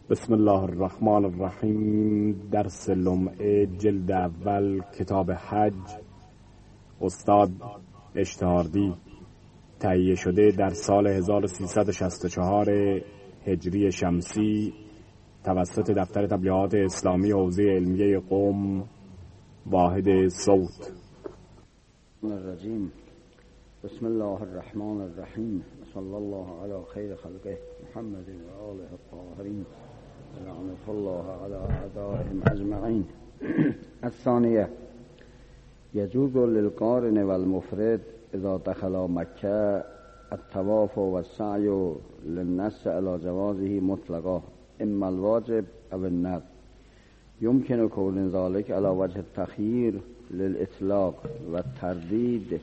بسم الله الرحمن الرحیم. درس لمعه جلد اول کتاب حج، استاد اشتهاردی، تهیه شده در سال 1364 هجری شمسی توسط دفتر تبلیغات اسلامی حوزه علمیه قم، واحد صوت. الرجیم. بسم الله الرحمن الرحیم. صلی الله علی خیر خلقه محمد و آله الطاهرین لعنة الله على أعدائهم أجمعين. الثانية: يجوز للقارن والمفرد إذا دخل مكة الطواف والسعي للنص على جوازه مطلقا، إما الواجب أو الندب. يمكن كون ذلك على وجه التخيير للإطلاق والترديد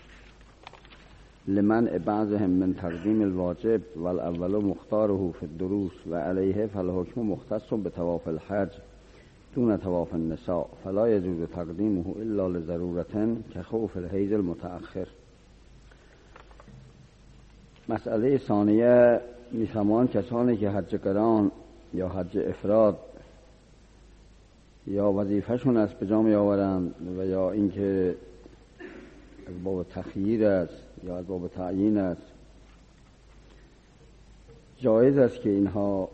لمنع بعضهم من تقديم الواجب، والأول مختاره في الدروس، وعليه فالحكم مختص بطواف الحج دون طواف النساء، فلا يجوز تقديمه إلا لضرورة كخوف الحيض المتأخر. مسئله ثانیه: میفهمان کسانی که حج قران یا حج افراد یا وظیفهشون است به جا میآورند و یا اینکه از باب تخییر است یا از باب تعیین است، جایز است که اینها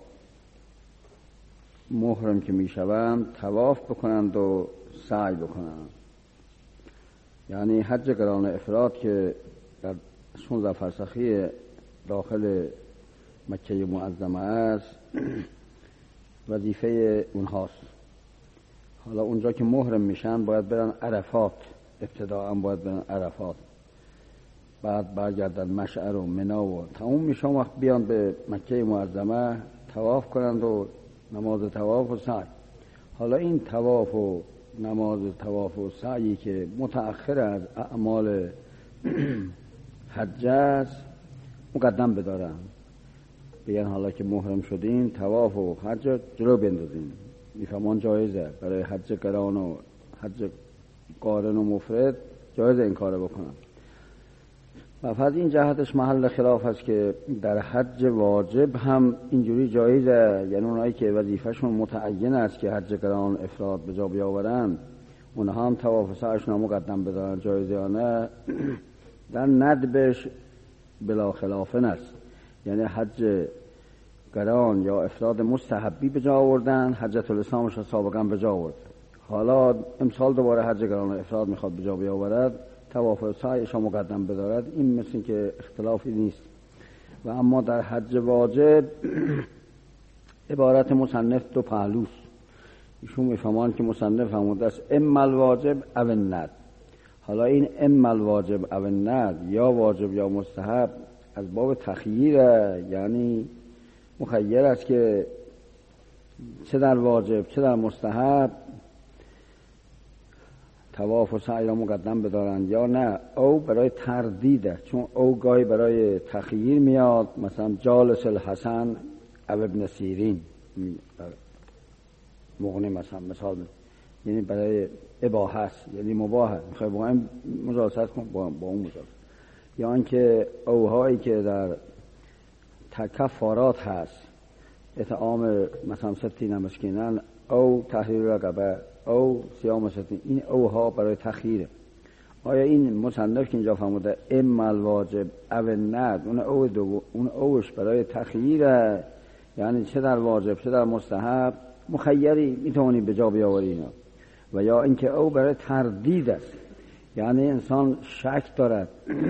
محرم که میشوند طواف بکنند و سعی بکنند. یعنی حج قران افراد که در 16 فرسخی داخل مکه معظمه است وظیفه اونهاست. حالا اونجا که محرم میشن باید برن عرفات، ابتداء باید برن عرفات، بعد برگردن مشعر و منا و تموم میشن، وقت بیان به مکه معظمه طواف کنند و نماز طواف و سعی. حالا این طواف و نماز طواف و سعی که متأخر از اعمال حج است مقدم بدارن، بیان حالا که محرم شدیم طواف و حج جلو بندازیم. میفهمان جایزه برای حج قران و حج قارن و مفرد جایزه این کار بکنن. و فقط این جهتش محل خلاف است که در حج واجب هم اینجوری جایزه، یعنی اونایی که وظیفهشون متعین است که حج قران افراد به جا بیاورن اونها هم طواف و سعیشون هم مقدم بدارن، جایزه یا نه. در ندبش بلا خلافه است، یعنی حج قران یا افراد مستحبی به جا آوردن، حجۃ الاسلامش را سابقا به جا آورد، حالا امسال دوباره حج قران افراد میخواد به جا بیاورد، طواف و سعیش را مقدم بدارد. این مثل که اختلافی نیست. و اما در حج واجب عبارت مصنف دو پهلوست. ایشون میفهمان که مصنف فرموده است اما الواجب او الندب. حالا این اما الواجب او الندب، یا واجب یا مستحب، از باب تخییره، یعنی مخیر است که چه در واجب چه در مستحب طواف و سعی را مقدم بدارند یا نه. او برای تردیده، چون او گاهی برای تخییر میاد، مثلا جالس الحسن او ابن سیرین مغنی مثال، یعنی برای اباحه است، یعنی مباحه، میخوای با این مجالست کن با اون مجالست. یا اینکه اوهایی که در تکفارات هست، اطعام مثلا 60 مسکینن او تحریر رقبه او صیام 60، این اوها برای تخییره. آیا این مصنف که اینجا فرموده اما الواجب او الندب، اون اوش برای تخییره، یعنی چه در واجب چه در مستحب مخیری میتونی به جا بیاوری اینا. و یا اینکه او برای تردید است، یعنی انسان شک دارد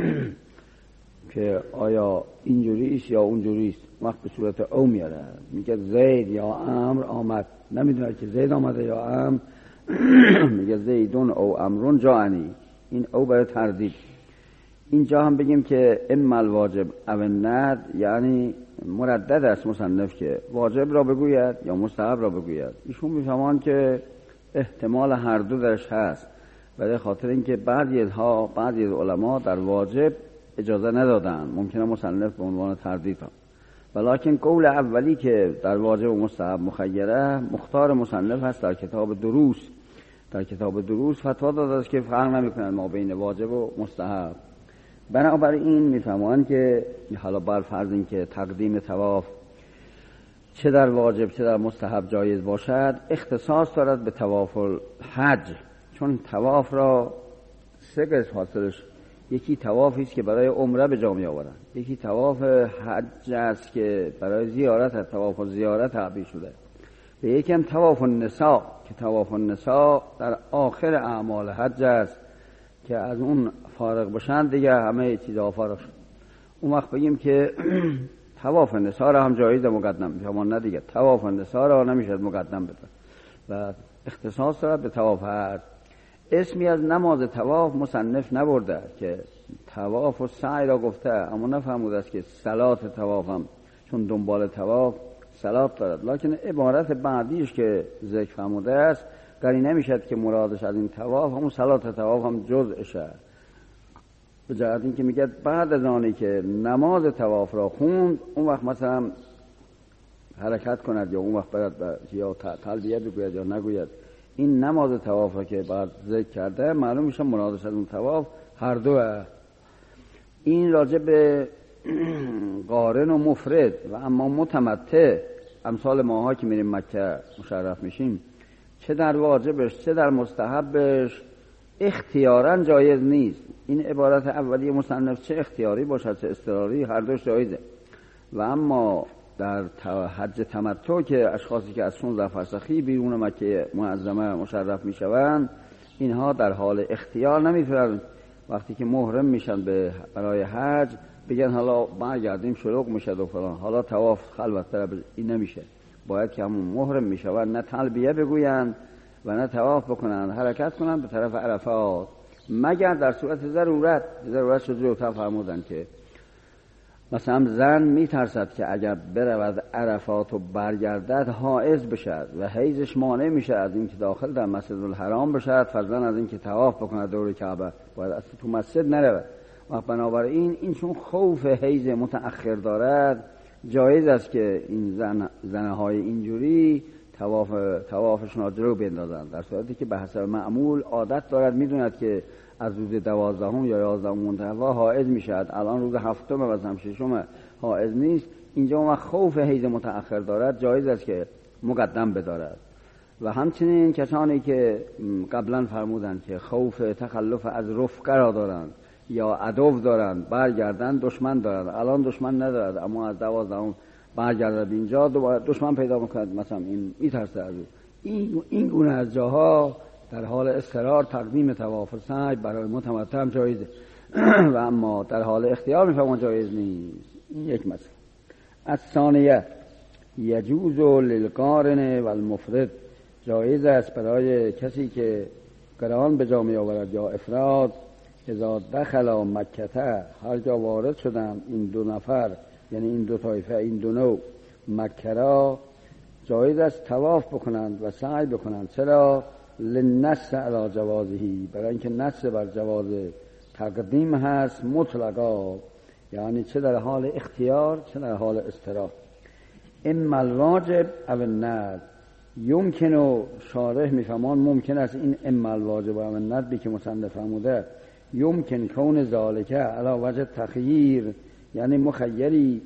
که آیا اینجوری است یا اونجوری است، وقت به صورت او میاره، میگه زید یا امر آمد، نمیدونه که زید آمده یا امر میگه زیدون او امرون جاءنی، این او برای تردید. اینجا هم بگیم که اما الواجب او الندب، یعنی مردد است مصنف که واجب را بگوید یا مستحب را بگوید. ایشون میفهمان که احتمال هر دو درش هست، برای خاطر اینکه بعضی از علما در واجب اجازه ندادن، ممکنه مصنف به عنوان تردید هم، ولیکن قول اولی که در واجب و مستحب مخیره مختار مصنف هست. در کتاب دروس فتوا داده است که فرق نمی‌کنه ما بین واجب و مستحب. بنابراین میفهمن که حالا بر فرض این که تقدیم طواف چه در واجب چه در مستحب جایز باشد، اختصاص دارد به طواف الحج. چون طواف را سه قسم حاصلش، یکی طوافی است که برای عمره به جا می آورند، یکی طواف حج است که برای زیارت است، طواف زیارت تعبیر شده، و یکی هم طواف النساء که طواف النساء در آخر اعمال حج است که از اون فارغ بشن دیگه همه چیزا فارغ شد. اون وقت بگیم که طواف النساء را هم جایز مقدم شما نه دیگه، طواف النساء را نمیشد مقدم بده و اختصاص دارد به طواف حج. اسمی از نماز طواف مصنف نبرده که طواف و سعی را گفته، اما نفهموده است که صلات طواف هم چون دنبال طواف صلات دارد، لکن عبارت بعدیش که ذکر فرموده است قرینه نمیشد که مرادش از این طواف همون صلات طواف هم جزءشه، به جهت این که میگه بعد از آنی که نماز طواف را خوند اون وقت مثلا حرکت کند یا اون وقت برد یا تلبیه بگوید یا نگوید. این نماز طواف را که بعد ذکر کرده معلوم میشه مرادش از اون طواف هر دوه. این راجع به قارن و مفرد و اما متمتع امثال ماها که میریم مکه مشرف میشیم چه در واجبش چه در مستحبش اختیاراً جایز نیست. این عبارت اولیه مصنف چه اختیاری باشد چه اضطراری هر دوش جایزه. و اما در حج تمتع که اشخاصی که از 16 فرسخی بیرون مکه معظمه مشرف میشوند اینها در حال اختیار نمیتونن وقتی که محرم میشن برای حج بگن حالا برگردیم شروع میشه و فلان، حالا طواف خلوت طلب، این نمیشه. باید که همون محرم میشوند نه تلبیه بگویند و نه طواف بکنند، حرکت کنند به طرف عرفات، مگر در صورت ضرورت شد رو فرمودن که مثلا زن میترسد که اگر برود عرفات و برگردد حائض بشد و حیضش مانع میشه از این که داخل در مسجد الحرام بشد، فرضاً از این که طواف بکند دور کعبه باید اصلا تو مسجد نرود. و بنابراین این چون خوف حیض متأخر دارد جایز است که این زنهای اینجوری طوافشون را جلو بندازند، در صورتی که به حسب معمول عادت دارد میدوند که از روز 12 یا 11 منتهی حائض میشد، الان روز 7 و مثلا 6 حائض نیست. اینجا ما خوف حیض متأخر دارد جایز است که مقدم بدارد. و همچنین کسانی که قبلا فرمودند که خوف تخلف از رفقه را دارند یا عدو دارند برگردن دشمن دارند، الان دشمن ندارد اما از 12 برگردد اینجا دشمن پیدا میکند، مثلا این میترسه از این گونه از جاها در حال اضطرار تقدیم طواف سعی برای متمتع جایزه و اما در حال اختیار میفهمون جایز نیست. این یک مسئله. الثانیه یجوز للقارن و المفرد، جایز است برای کسی که قران به جا می آورد یا افراد اذا دخل مکه، هر جا وارد شدن این دو نفر یعنی این دو طایفه این دو نوع مکه را، جایز است طواف بکنند و سعی بکنند. چرا؟ للنص علی جوازهی، برای اینکه نص بر جواز تقدیم هست مطلقا، یعنی چه در حال اختیار چه در حال اضطرار. اما الواجب او الندب، یمکن و شارح میفهمان ممکن است این اما الواجب و الندبی که مصنف فرموده یمکن کون ذالکه علی وجه تخییر، یعنی مخیری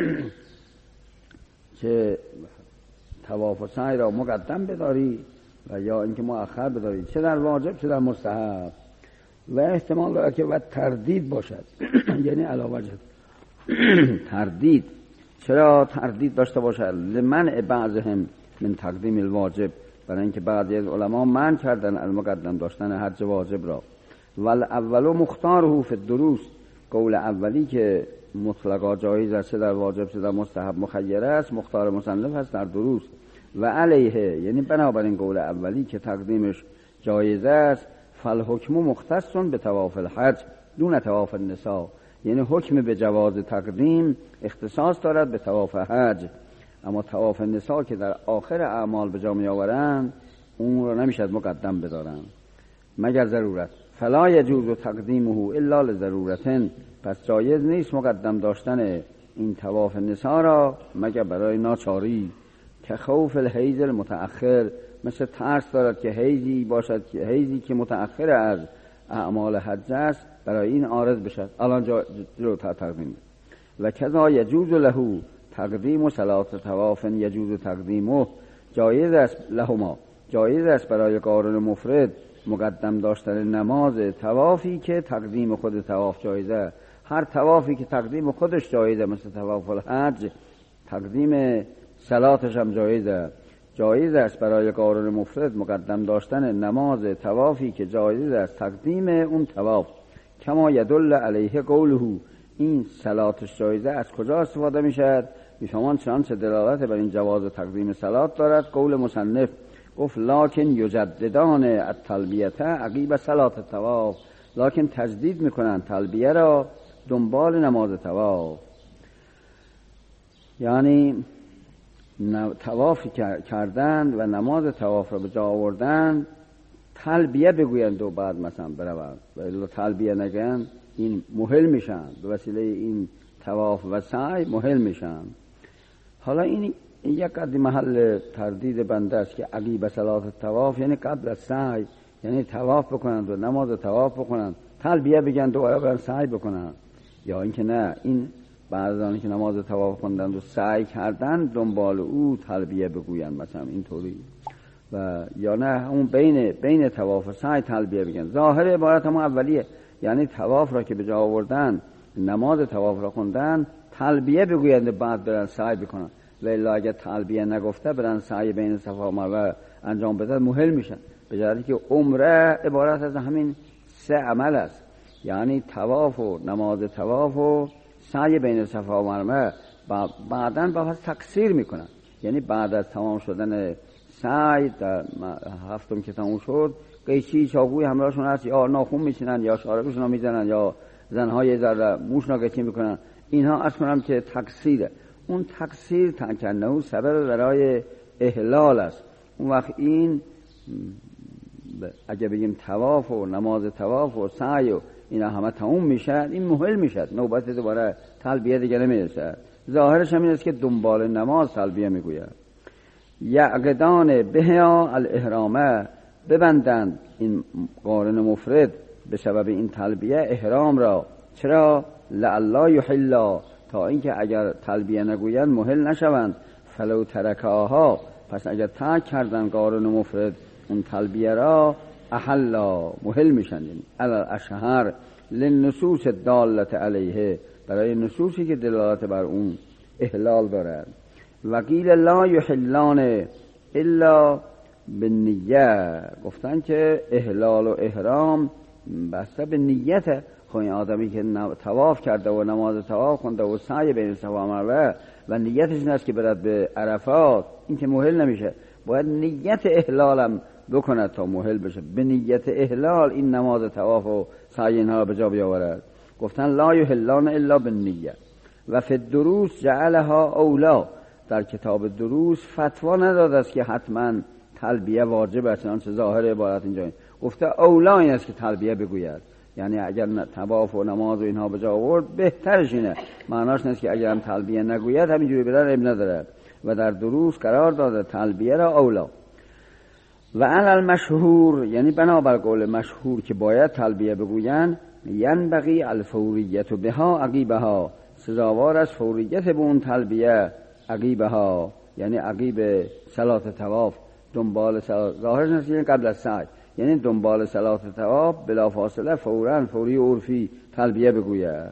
که طواف و سعی را مقدم بداری و یا اینکه مؤخر بداری، چه در واجب چه در مستحب. و احتمال دارد که و تردید باشد یعنی علی وجه تردید. چرا تردید داشته باشد؟ لمنع بعضهم من تقدیم الواجب، برای اینکه بعضی از علما منع کردن المقدم داشتن حج واجب را. والاول مختاره فی الدروس، قول اولی که مطلقا جایز است چه در واجب چه در مستحب مخیر است مختار مصنف است در دروس. و علیه یعنی بنابراین قول اولی که تقدیمش جایز است فالحکم مختص به طواف الحج دون طواف النساء، یعنی حکم به جواز تقدیم اختصاص دارد به طواف حج، اما طواف النساء که در آخر اعمال به جا می آورند اون را نمیشد مقدم بدارند مگر ضرورت. فلا یجوز تقدیمه الا لضرورتن، پس جایز نیست مقدم داشتن این طواف النساء را مگر برای ناچاری. که خوف الحیض المتأخر، مثل ترس دارد که حیضی باشد که حیضی که متأخر از اعمال حج است برای این عارض بشد، الان جلوتر تقدیم. و کذا یجوز له تقدیم صلات طواف یجوز تقدیمه، جایز است لهما، جایز است برای قارن مفرد مقدم داشتن نماز طوافی که تقدیم خود طواف جایزه. هر طوافی که تقدیم خودش جایزه، مثل طواف الحج، تقدیم صلاتش هم جایزه. جایز است برای قارن مفرد مقدم داشتن نماز طوافی که جایز است تقدیم اون طواف. کما یدل علیه قوله، این صلاتش جایزه از کجا استفاده میشد؟ میفهمان چنانچه دلالت بر این جواز تقدیم صلات دارد قول مصنف، گفت لکن یجددان التلبیه عقیب صلات الطواف، لکن تجدید میکنن تلبیه را دنبال نماز طواف. یعنی طواف کردن و نماز طواف را به جا آوردن، تلبیه بگویند و بعد مثلا بروند، و الا تلبیه نگن این محل میشن، به وسیله این طواف و سعی محل میشن. حالا این یک قدر محل تردید بنده است که عقیب صلات الطواف یعنی قبل از سعی، یعنی طواف بکنند و نماز طواف بکنند، تلبیه بگند و آیا برن سعی بکنند، یا اینکه نه این بعد از آنکه نماز طواف خوندند و سعی کردن دنبال او تلبیه بگویند مثلا اینطوری، و یا نه اون بین طواف و سعی تلبیه بگن. ظاهر عبارت هم اولیه، یعنی طواف را که به جا آوردن، نماز طواف را خوندن، تلبیه بگویند بعد برن سعی بکنن. و الا اگر تلبیه نگفته برن سعی بین صفا و مروه انجام بدن، محل میشن. به جهتی که عمره عبارت از همین سه عمل است، یعنی طواف و نماز طواف و سعی بین صفا و مروه. بعداً باز تقصیر میکنن، یعنی بعد از تمام شدن سعی در هفتم که تمام شد، قیچی چاقوی همراهشون هست، یا ناخون میچینن یا شاربشون رو میزنن یا زنهای ذره موش ناقصی میکنن. اینها از کنم که تقصیره. اون تقصیر تنکنه سبب برای احلال است. اون وقت این اگه بگیم طواف و نماز طواف و سعی و اینا همه تموم میشد، این محل میشد، نوبت دوباره تلبیه دیگه نمیرسد. ظاهرش هم این است که دنبال نماز تلبیه میگوید. یعقدان بها الاحرامه، ببندند این قارن مفرد به سبب این تلبیه احرام را. چرا؟ لعلا یحلا، تا اینکه اگر تلبیه نگویند محل نشوند. فلو ترکاها، پس اگر ترک کردن قارن مفرد اون تلبیه را، احلا، محل میشن. یعنی علل اشهر للنصوص دالت علیه، برای نصوصی که دلالت بر اون احلال دارد. وقیل لا یحلان الا بالنیه، گفتن که احلال و احرام بسته به نیته. خب این آدمی که طواف کرده و نماز طواف خونده و سعی بین صفا و مروه و نیتش این است که برد به عرفات، این که محل نمیشه، باید نیت احلالم بکند تا محل بشه. به نیت احلال این نماز طواف و سعی اینها به جا بیاورد. گفتن لا یحلان الا بالنیه. و فی الدروس جعلها اولا، در کتاب دروس فتوا نداده است که حتما تلبیه واجب است، چنانچه ظاهر عبارت اینجا گفته اولا این است که تلبیه بگوید. یعنی اگر طواف و نماز و اینها به جا آورد بهترش اینه، معناش نیست که اگر هم تلبیه نگوید همینجوری بدن اب ندارد. و در دروس قرار داده تلبیه را اولا. و علی المشهور، یعنی بنابر قول مشهور که باید تلبیه بگویند، ینبغی الفوریت بها عقیبها، سزاوار از فوریت به اون تلبیه عقیبها، یعنی عقیب صلات طواف، دنبال صلات، ظاهرش نیست یعنی قبل از سعی، یعنی دنبال صلات طواف بلا فاصله فوراً فوری عرفی تلبیه بگوید.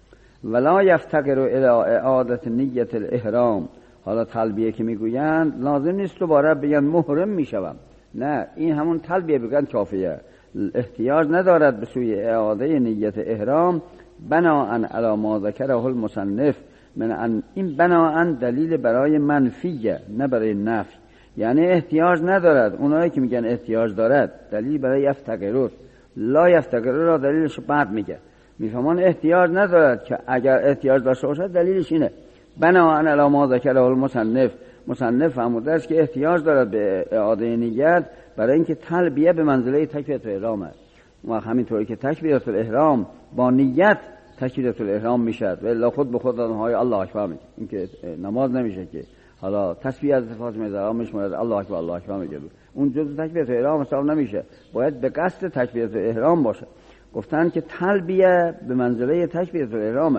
ولا یفتقر الی اعاده نیت الاحرام، حالا تلبیه که میگویند لازم نیست دوباره بگن محرم میشوم، نه، این همون تلبیه بگن کافیه، احتیاج ندارد به سوی اعاده نیت احرام. بناءً علی ما ذکره المصنف من ان، این بناءً دلیل برای منفیه نه برای نفی، یعنی احتیاج ندارد. اونایی که میگن احتیاج دارد، دلیل برای یفتقر، لا یفتقر را دلیلش بعد میگه، میفهمان احتیاج ندارد که اگر احتیاج داشته باشد دلیلش اینه. بناءً علی ما ذکره المصنف، مصنف فرموده است که احتیاج دارد به اعاده نیت برای اینکه تلبیه به منزله تکبیرة الاحرام است. و همینطوری که تکبیرة الاحرام با نیت تکبیرة الاحرام میشد، و الا خود به خود آنهای الله اکبر میگه، این که نماز نمیشه که حالا تسبیح از صفات میذاره میشمرد الله اکبر الله اکبر میگه، اون جزء تکبیرة الاحرام حساب نمیشه، باید به قصد تکبیرة الاحرام باشه. گفتن که تلبیه به منزله تکبیرة الاحرام.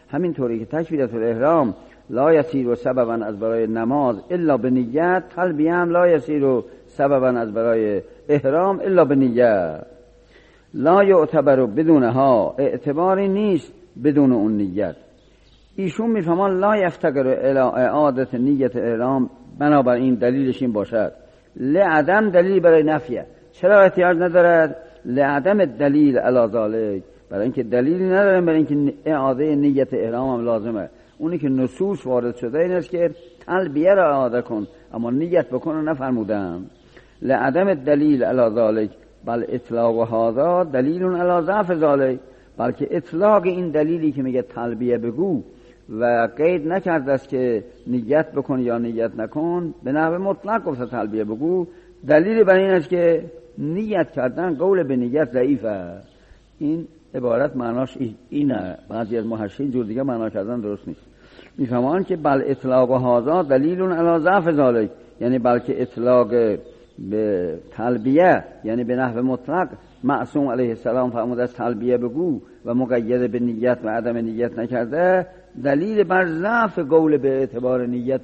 همینطوری که تکبیرة الاحرام لا یسیر سببا از برای نماز الا به نیت، تلبیه هم لا یسیر سببا از برای احرام الا به نیت. لا یعتبر بدونها، اعتباری نیست بدون اون نیت. ایشون میفهمان لا یفتقر الی اعادة نیت احرام، بنابراین دلیلش این باشد لعدم دلیل برای نفیه. چرا احتیاج ندارد؟ لعدم دلیل علی ذالک، برای اینکه دلیلی نداره برای اینکه اعاده نیت احرام هم لازمه. اونی که نصوص وارد شده این است که تلبیه را اعاده کن اما نیت بکن و نفرمودن. لعدم دلیل علی ذالک بل اطلاق هذا دلیل علی ضعف ذالک، بلکه اطلاق این دلیلی که میگه تلبیه بگو و قید نکرده است که نیت بکن یا نیت نکن، به نحو مطلق گفته تلبیه بگو، دلیل بر این است که نیت کردن قول به نیت ضعیفه. این عبارت معناش اینه، بعضی از محشرین جور دیگه معنا کردن درست نیست. میفهمان که بل اطلاق هذا دلیل علی ضعف ذالک، یعنی بلکه اطلاق به تلبیه یعنی به نحو مطلق معصوم علیه السلام فرموده است تلبیه بگو و مقید به نیت و عدم نیت نکرده، دلیل بر ضعف قول به اعتبار نیت.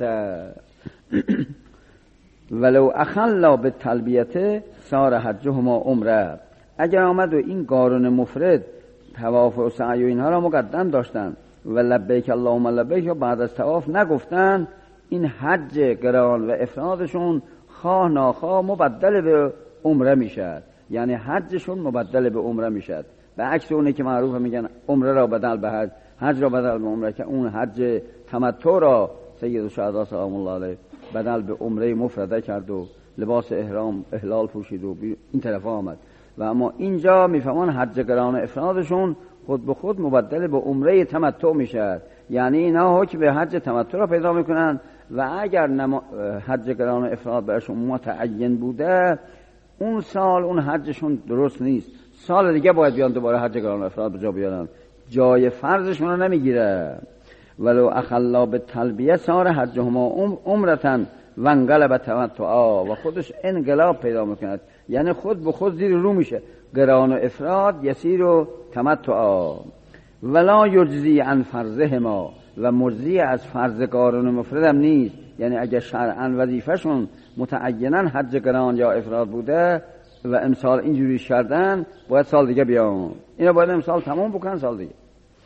ولو اخلا به تلبیته صار حجهما عمره، اگر آمد و این قارن مفرد طواف و سعی و اینها را مقدم داشتن و لبیک اللهم لبیک و بعد از طواف نگفتن، این حج قران و افرادشون خواه ناخواه مبدل به عمره میشد، یعنی حجشون مبدل به عمره میشد. به عکس اونه که معروفه میگن عمره را بدل به حج، حج را بدل به عمره، که اون حج تمتع را سید الشهدا سلام الله علیه بدل به عمره مفرده کرد و لباس احرام احلال پوشید و این طرف آمد. و اما اینجا میفهمان حج قران افرادشون خود به خود مبدل به عمره تمتع میشد، یعنی اینا حکم به حج تمتع را پیدا میکنن و اگر حج قران افراد برشون متعین بوده اون سال اون حجشون درست نیست، سال دیگه باید بیان دوباره حج قران افراد به جا بیارن، جای فرضشون رو نمیگیره. ولو اخلا به تلبیه صار حجهما عمرتن و انقلب تمتعا، و خودش انقلاب پیدا میکند، یعنی خود به خود زیر رو میشه، قران و افراد یسیر و تمتعا. ولا یجزی عن فرضهما، و مجزی از فرض قارن مفرد هم نیست، یعنی اگر شرعاً وظیفه‌شون متعیناً حج قران یا افراد بوده و امسال اینجوری کردن باید سال دیگه بیان، اینا باید امسال تمام بکنن سال دیگه.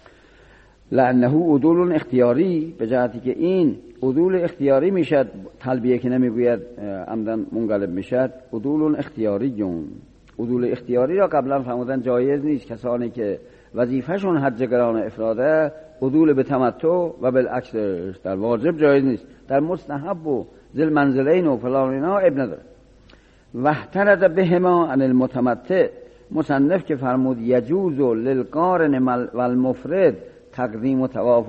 لانه عدول اختیاری، به جهتی که این عدول اختیاری میشد، تلبیه که نمیگوید عمدن منقلب میشد، عدول اختیاریون. عدول اختیاری را قبلا فرمودن جایز نیست، کسانی که وظیفهشون حج قران افراده عدول به تمتع و بالعکس در واجب جایز نیست، در مستحب و ذل منزلین و فلان اینا اب نداره. واحترز بهما عن المتمتع، مصنف که فرمود یجوز للقارن والمفرد تقدیم و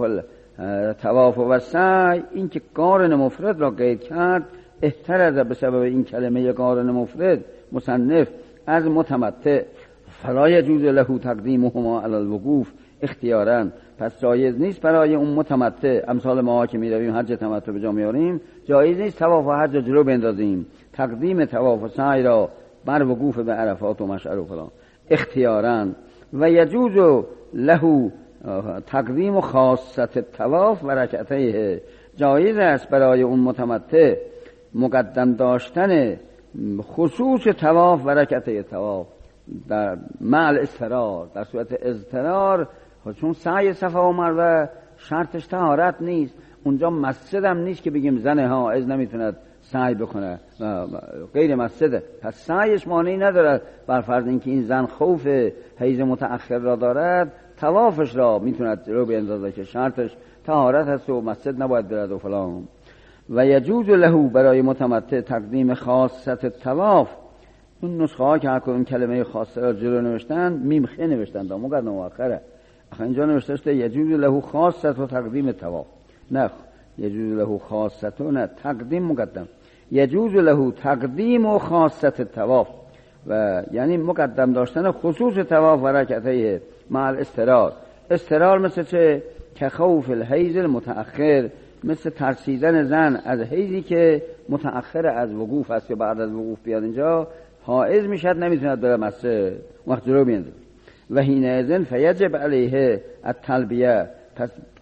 طواف و سعی، این که قارن مفرد را قید کرد، احترز به سبب این کلمه قارن مفرد مصنف از متمتع، فلا یجوز له تقدیمهما علی الوقوف اختیارا، پس جایز نیست برای اون متمتع، امثال ما که میرویم حج تمتع به جا میاریم، جایز نیست طواف و حج جلو بندازیم، تقدیم طواف و سعی را بر وقوف به عرفات و مشعر و فلان اختیارا. و یجوز له تقدیم خاصه الطواف و رکعتیه، جایز است برای اون متمتع مقدم داشتن خصوص طواف و رکعته طواف در مع الاضطرار، در صورت اضطرار، چون سعی صفا و مروه شرطش طهارت نیست، اونجا مسجد هم نیست که بگیم زن حائض نمیتوند سعی بکنه، غیر مسجده، پس سعیش مانعی ندارد، بر فرض اینکه این زن خوف حیض متأخر را دارد طوافش را میتوند رو بیندازه که شرطش طهارت هست و مسجد نباید برد و فلان. و یجوز له برای متمتع تقدیم خاصه الطواف، اون نسخه ها که هرکدوم کلمه خاصه را جلو نوشتن میم خ نوشتن دا مقدم و مؤخره، آخه اینجا نوشته است یجوز له خاصه و تقدیم طواف، نه یجوز له خاصه نه تقدیم مقدم، یجوز له تقدیم و خاصه الطواف، و یعنی مقدم داشتن خصوص طواف و رکعتیه مع الاضطرار. اضطرار مثل چه؟ که خوف الحیض المتأخر، مثل ترسیدن زن از حیضی که متأخر از وقوف است، که بعد از وقوف بیاد اینجا حائض میشد نمیتوند بره مسجد، وقت جلو بیاند. و حینئذ فیجب علیه التلبیه، پس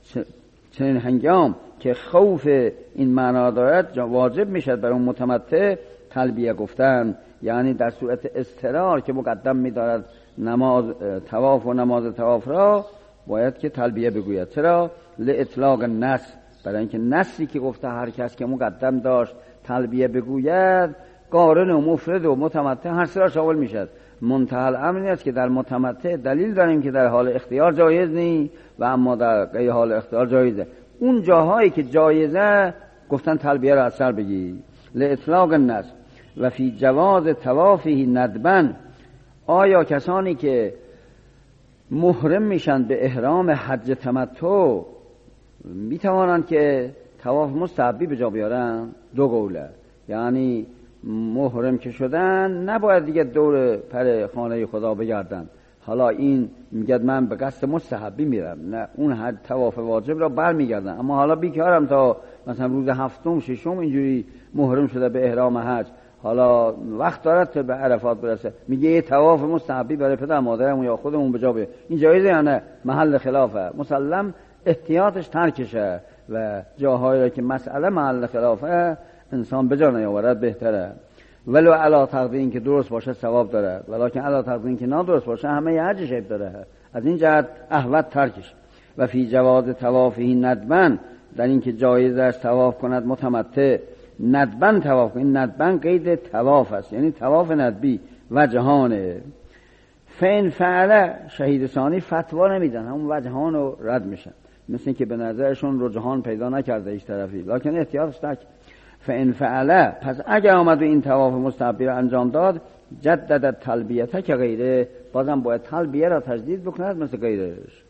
چنین هنگام که خوف این معنا دارد واجب میشد بر اون متمتع تلبیه گفتن، یعنی در صورت اضطرار که مقدم می‌دارد نماز طواف و نماز طواف را باید که تلبیه بگوید. چرا؟ لاطلاق النص، برای اینکه نصی که گفته هر کس که مقدم داشت تلبیه بگوید، قارن و مفرد و متمتع هر سه را شامل میشد. منتهی الامر است که در متمتع دلیل داریم که در حال اختیار جایز نیست و اما در غیر حال اختیار جایزه. اون جاهایی که جایزه گفتن تلبیه را از سر بگی. لاطلاق النص و فی جواز طوافه ندبا، آیا کسانی که محرم میشن به احرام حج تمتع میتوانند که طواف مستحبی به جا بیارن؟ دو قوله، یعنی محرم که شدن نباید دیگه دور پر خانه خدا بگردن. حالا این میگه من به قصد مستحبی میرم، نه اون حج طواف واجب را برمیگردن، اما حالا بیکارم تا مثلا روز هفتم ششم اینجوری محرم شده به احرام حج، حالا وقت دارد تا به عرفات برسه، میگه یه طواف مستحبی برای پدر مادرمون یا خودمون به جا بیاریم. این جایزه یا نه؟ محل خلافه، مسلم احتیاطش ترکشه و جاهایی را که مسئله محل خلافه انسان به جا نیاورد بهتره. ولو علا تقدیر این که درست باشه ثواب داره، ولکن علا تقدیر این که نادرست باشه همه حجش عیب داره. از این جهت احوط ترکش. و فی جواز طوافه ندبا، در این که جایز است طواف کند متمتع ندبا طواف. این ندبا قید طواف است، یعنی طواف ندبی وجهانه. فین فعل شهید ثانی فتوا نمیدن، همون وجهان رو رد میشن، مثل این که به نظرشون رجحان پیدا نکرده هیچ طرفی، لکن احتیاطش تک. فین فعل، پس اگر آمد و این طواف مستحبی را انجام داد، جدد تلبیته که غیره، بازم باید تلبیه را تجدید بکند مثل غیرش.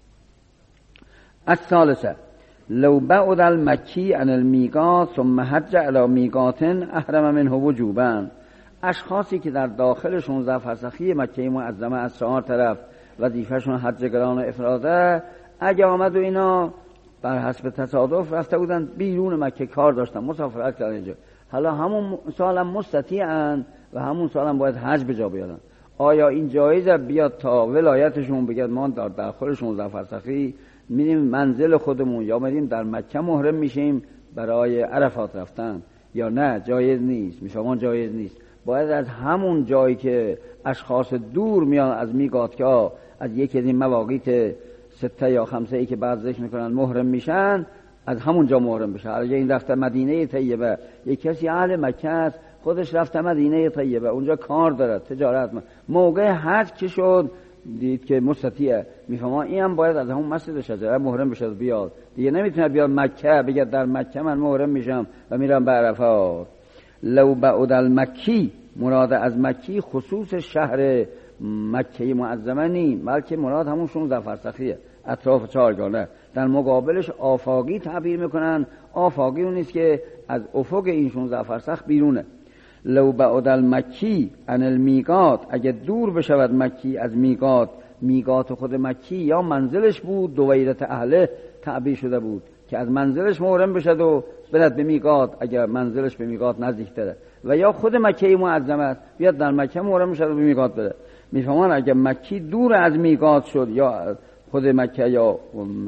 الثالثه لو بعد المکی عن المیقات ثم حج علی میقات احرم منه وجوبا، اشخاصی که در داخل 16 فرسخی مکه معظمه از 4 طرف وظیفه‌شون حج گران افراده، اگه آمد و اینا بر حسب تصادف رفته بودن بیرون مکه کار داشتن، مسافرت کردن اینجا، حالا همون سالم مستطیعن و همون سالم باید حج به جا بیارن، آیا این جایزه بیاد تا ولایتشون بگید ما در داخل 16 فرسخی میریم منزل خودمون یا میریم در مکه محرم میشیم برای عرفات رفتن، یا نه جایز نیست؟ میفهمون جایز نیست، باید از همون جایی که اشخاص دور میان از میقاتگاه، از یکی از این مواقیت 6 یا 5 که بعد ذکر میکنن محرم میشن، از همون جا محرم بشه. اگه این رفته مدینه طیبه، یک کسی اهل مکه است خودش رفته مدینه طیبه، اونجا کار داره تجارت، موقع حج که شد دید که مستطیعه، میفهمه این هم باید از همون مسجد شجره محرم بشه بیاد، دیگه نمیتونه بیاد مکه بگه در مکه من محرم میشم و میرم به عرفات. لو بعد المکی، مراد از مکی خصوص شهر مکه معظمه نیم، بلکه مراد همون 16 فرسخیه اطراف 4 گانه. در مقابلش آفاقی تعبیر میکنن، آفاقی اون نیست که از افق این 16 فرسخ بیرونه. لو بعد المکی عن المیقات، اگه دور بشود مکی از میقات، میقات خود مکی یا منزلش بود دویرت اهله تعبیر شده بود که از منزلش محرم بشد و برد به میقات اگر منزلش به میقات نزدیک تره، و یا خود مکه معظمه است بیاد در مکه محرم بشد و به میقات بره. میفهمان اگر مکی دور از میقات شد یا خود مکه یا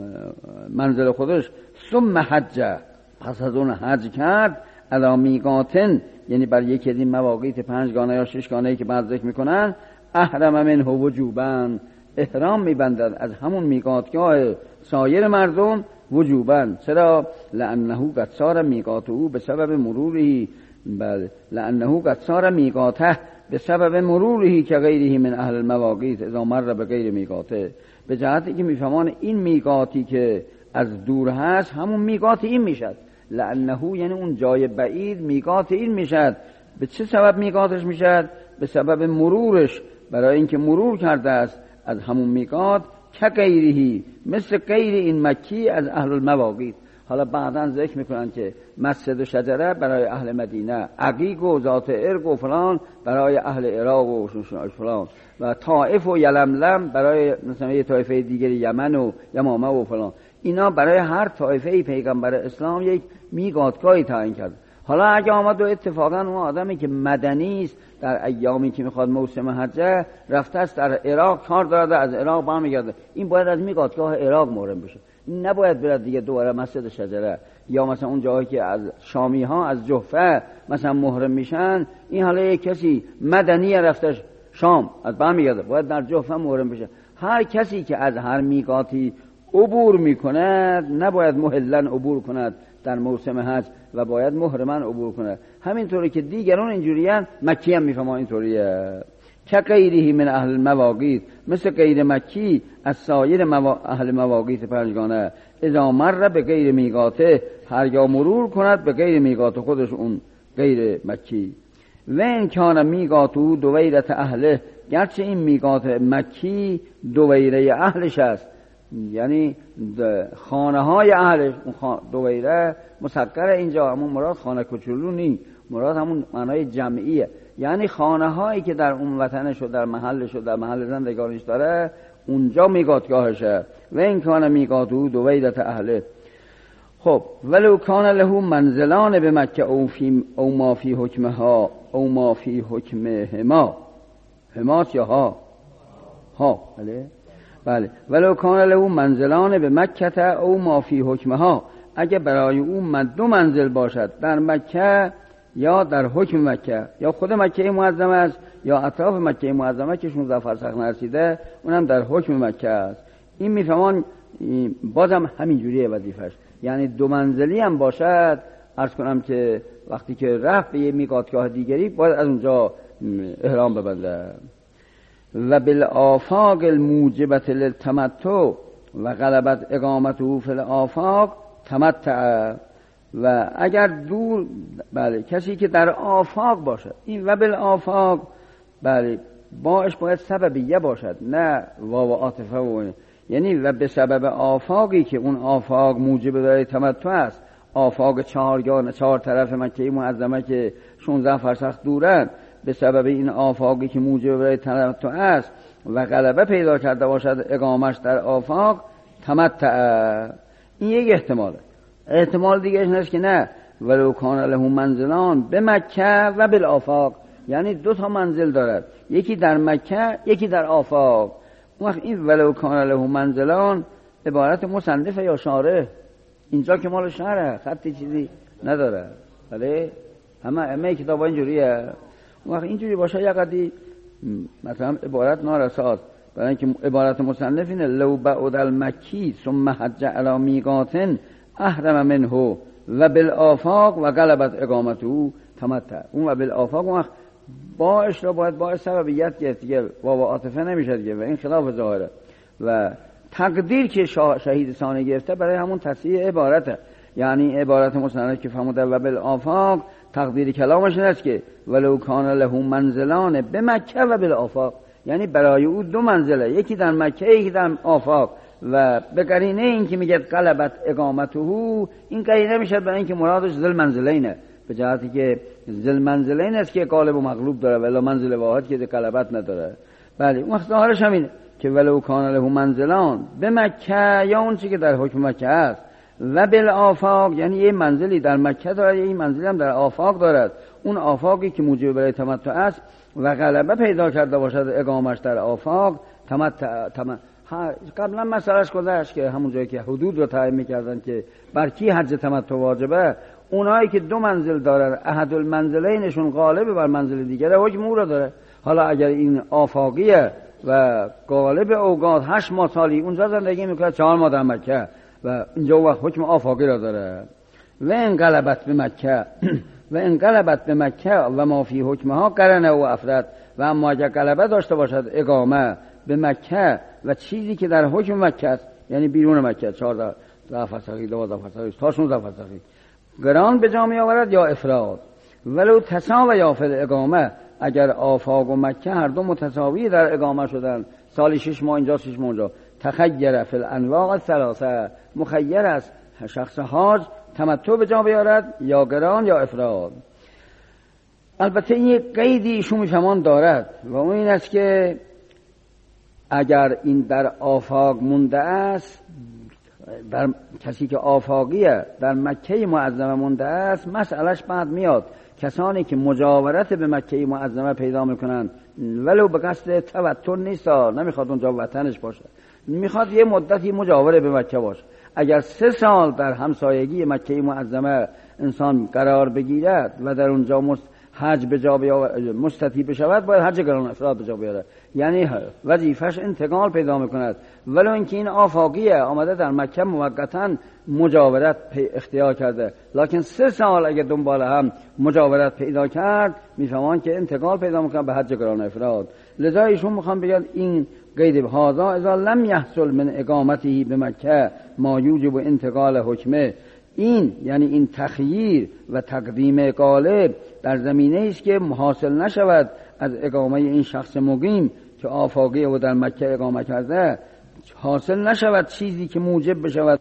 منزل خودش، ثم حج، پس از اون حج کرد علی میقاتن، یعنی بر یکی از این مواقیت 5 گانه یا 6 گانه‌ای که بعد ذکر میکنن، احرم منه وجوبا، احرام میبندد از همون میقاتگاه سایر مردم وجوبا. چرا؟ لانه قد صار میقاته بسبب مروره، بل لانه قد صار میقاته بسبب مروره که غیره من اهل المواقیت اذا مر به غیر میقاته، به جهتی که میفهمان این میقاتی که از دور هست همون میقات این میشد. لانه یعنی اون جای بعید میقات این میشد. به چه سبب میقاتش میشد؟ به سبب مرورش، برای اینکه مرور کرده است از همون میقات، که غیرهی مثل غیر این مکی از اهل المواقیت. حالا بعداً ذکر میکنن که مسجد و شجره برای اهل مدینه، عقیق و ذات ارق و فلان برای اهل عراق و فلان، و طائف و یلملم برای مثلا یه طایفه دیگری یمن و یمامه و فلان، اینا برای هر طایفه پیغمبر اسلام یک میقاتگاهی تعیین کرد. حالا اگه آمد و اتفاقا اون آدمی که مدنی است در ایامی که میخواد موسم حج رفته است در عراق کار داره، از عراق برمیگرده، این باید از میقاتگاه عراق محرم بشه. نباید برد دیگه دوباره مسجد شجره، یا مثلا اون جایی که از شامی ها از جحفه مثلا محرم میشن، این حالا یک کسی مدنی رفتش شام از بهم میگرده باید در جحفه محرم بشه. هر کسی که از هر میقاتی عبور میکند نباید محلن عبور کند در موسم حج و باید محرمن عبور کند. همینطوری که دیگران اینجوریان، مکی هم میفهمن اینطوریه. که غیره من اهل المواقیت، مثل غیر مکی از سایر اهل مواقیت پنجگانه، اذا مر به غیر میقاته، هرگاه مرور کند به غیر میقات خودش اون غیر مکی. و ان کان میقاتو دویرت اهله، گرچه این میقات مکی دویره اهلش است، یعنی خانه های اهلش، دویره مسکر اینجا همون مراد خانه کوچولو نی، مراد همون معنای جمعیه، یعنی خانه هایی که در اون وطنش و در محلش و در محل زندگانش داره اونجا میقاتگاهشه. و این کان میقاتو دویرت اهله. خب ولو کان له منزلان به مکه او ما فی حکمها او ما فی حکمهما، همات یا ها بله ولو کان له منزلان به مکه او ما فی حکمها، اگه برای او دو منزل باشد در مکه یا در حکم مکه، یا خود مکه معظمه است یا اطراف مکه معظمه که 16 فرسخ نرسیده اونم در حکم مکه است. این میفهمان بازم همین جوریه وظیفش، یعنی دو منزلی هم باشد. عرض کنم که وقتی که رفت به یه میقاتگاه دیگری باید از اونجا احرام ببنده. و بالآفاق الموجبت للتمتع و غلبت اقامته فی الآفاق تمتع. و اگر دور، بله کسی که در آفاق باشد، این و بالآفاق بله باش باید سببیه باشد، نه واو عاطفه و یعنی و به سبب آفاقی که اون آفاق موجب برای تمتع است، آفاق چهار طرف مکه معظمه که 16 فرسخ دورند، به سبب این آفاقی که موجب برای تمتع است و غلبه پیدا کرده باشد اقامش در آفاق تمتع. این یک احتماله. احتمال دیگه است که نه ولو کان له منزلان به مکه و بالآفاق، یعنی دو تا منزل دارد، یکی در مکه یکی در آفاق. اون وقت این ولو کان له منزلان عبارت مصنفه یا شارح، اینجا که مال شرح خطی چیزی نداره، بله همه کتابا اینجوریه. اون وقت اینجوری باشه یا قدی مثلا عبارت نارساد، برای اینکه عبارت مصنف اینه لو بعد المکی ثم حج علی میقات احرم منه و بالآفاق و غلبت اقامته تمتع. اون و بالآفاق اون باش را باید باعث سببیت گرفت دیگه، واو عاطفه نمیشه دیگه و این خلاف ظاهره. و تقدیر که شهید ثانی گرفته برای همون تصحیح عبارته، یعنی عبارت مصنف که فرموده و بالآفاق تقدیر کلامش این است که ولو کان له منزلان به مکه و بالآفاق، یعنی برای او دو منزله، یکی در مکه یکی در آفاق. و به قرینه این که میگه غلبت اقامته، این قرینه میشه برای اینکه مرادش ذل منزلینه، به جهتی که ذل منزلین است که غالب و مغلوب داره ولی منزل واحد که غلبت نداره. بله اون وقت ظاهرش همینه که ولو کان له منزلان به مکه، یا اون چیزی که در حکم مکه است، و بالآفاق یعنی یه منزلی در مکه دارد یه منزلی هم در آفاق دارد، اون آفاقی که موجب برای تمتع است و غلبه پیدا کرده باشد اقامش در آفاق تمتع. قبلا مسئلهش گذشت که همون جایی که حدود رو تعیین می‌کردن که بر کی حج تمتع واجبه، اونایی که دو منزل دارن احد المنزلینشون غالب بر منزل دیگره حکم او رو داره. حالا اگر این آفاقیه و غالب اوقات 8 ماه سالی اونجا زندگی میکنه، 4 ماه در مکه و اینجا وقت حکم آفاقی را داره. و این غلبت به مکه و این غلبت به مکه و ما فی حکمها قرنه و افرد. و اما اگر غلبه داشته باشد اقامه به مکه و چیزی که در حکم مکه است، یعنی بیرون مکه 14 فرسخی 12 فرسخی تا 16 فرسخی قران به جا می آورد یا افراد. ولو تساوی یا فی الاقامه، اگر آفاق و مکه هر دو متساوی در اقامه شدن، سالی 6 ماه اینجا 6 ماه اونجا، تخیر فی الانواع الثلاثه، مخیر است شخص حاج تمتع به جا بیارد یا قران یا افراد. البته این یک قیدی ایشون میفهمان دارد و اون این است که اگر این در آفاق مونده است، در کسی که آفاقیه در مکه معظمه مونده است، مسئلهش بعد میاد. کسانی که مجاورت به مکه معظمه پیدا میکنن ولو به قصد توتر نیست، نمیخواد اونجا وطنش باشه، میخواد یه مدتی مجاور به مکه باشه، اگر 3 سال در همسایگی مکه معظمه انسان قرار بگیرد و در اونجا حج به جا مستطیع بشود، باید حج قران افراد به جا بیاره، یعنی وظیفش انتقال پیدا میکند. ولو اینکه این آفاقیه، آمده در مکه موقتا مجاورت اختیار کرده، لکن 3 سال اگه دنبال هم مجاورت پیدا کرد میفهمان که انتقال پیدا میکنه به حج قران افراد. لذا ایشون میخوام بگن این قید هذا اذا لم يحصل من اقامته به مکه ما یوجب انتقال حکمه، این یعنی این تخییر و تقدیم غالب در زمینه است که حاصل نشود از اقامه این شخص مقیم که آفاقی و در مکه اقامه کرده، حاصل نشود چیزی که موجب بشود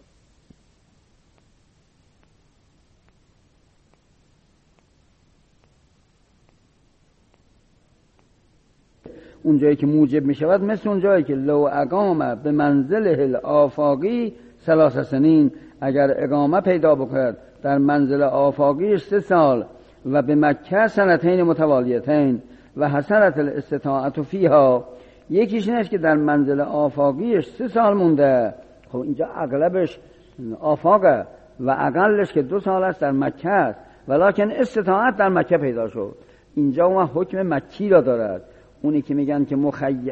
اونجایی که موجب می شود، مثل اونجایی که لو اقامه به منزله الآفاقی 3 سنین، اگر اقامه پیدا بکند در منزل آفاقیش 3 سال و به مکه 2 سنتین متوالیتین و حصلت الاستطاعت فیها، یکیش این است که در منزل آفاقیش 3 سال مونده، خب اینجا اغلبش آفاقه و اقلش که 2 سال است در مکه است، ولیکن استطاعت در مکه پیدا شد. اینجا اون حکم مکی را دارد. اونی که میگن که